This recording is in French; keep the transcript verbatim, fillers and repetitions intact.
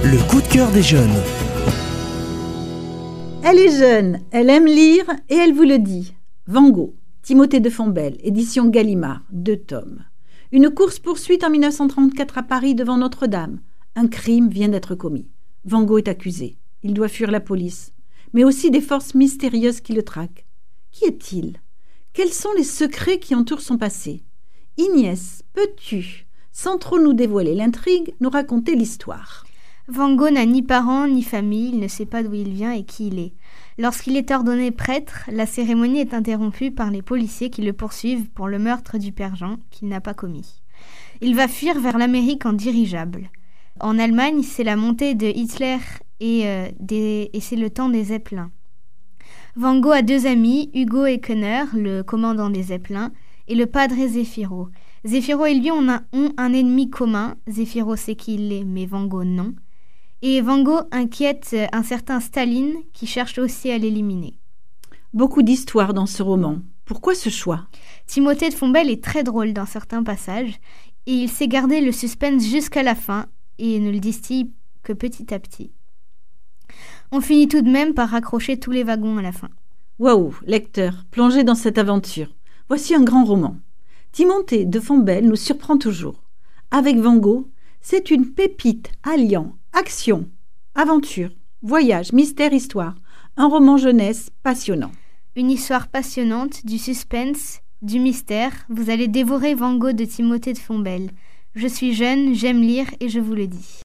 Le coup de cœur des jeunes. Elle est jeune, elle aime lire et elle vous le dit. Van Gogh, Timothée de Fontbelle, édition Gallimard, deux tomes. Une course-poursuite en mille neuf cent trente-quatre à Paris devant Notre-Dame. Un crime vient d'être commis. Van Gogh est accusé. Il doit fuir la police, mais aussi des forces mystérieuses qui le traquent. Qui est-il ? Quels sont les secrets qui entourent son passé ? Inès, peux-tu, sans trop nous dévoiler l'intrigue, nous raconter l'histoire ? Van Gogh n'a ni parents ni famille, il ne sait pas d'où il vient et qui il est. Lorsqu'il est ordonné prêtre, la cérémonie est interrompue par les policiers qui le poursuivent pour le meurtre du père Jean, qu'il n'a pas commis. Il va fuir vers l'Amérique en dirigeable. En Allemagne, c'est la montée de Hitler et, euh, des, et c'est le temps des Zeppelins. Van Gogh a deux amis, Hugo et Könner, le commandant des Zeppelins, et le padre Zéphiro. Zéphiro et lui ont un, ont un ennemi commun. Zéphiro sait qui il est, mais Van Gogh non. Et Van Gogh inquiète un certain Staline qui cherche aussi à l'éliminer. Beaucoup d'histoires dans ce roman. Pourquoi ce choix ? Timothée de Fontbelle est très drôle dans certains passages et il sait garder le suspense jusqu'à la fin et ne le distille que petit à petit. On finit tout de même par raccrocher tous les wagons à la fin. Waouh, lecteur, plongez dans cette aventure. Voici un grand roman. Timothée de Fontbelle nous surprend toujours. Avec Van Gogh, c'est une pépite alliant action, aventure, voyage, mystère, histoire. Un roman jeunesse passionnant. Une histoire passionnante, du suspense, du mystère. Vous allez dévorer Van Gogh de Timothée de Fontbelle. Je suis jeune, j'aime lire et je vous le dis.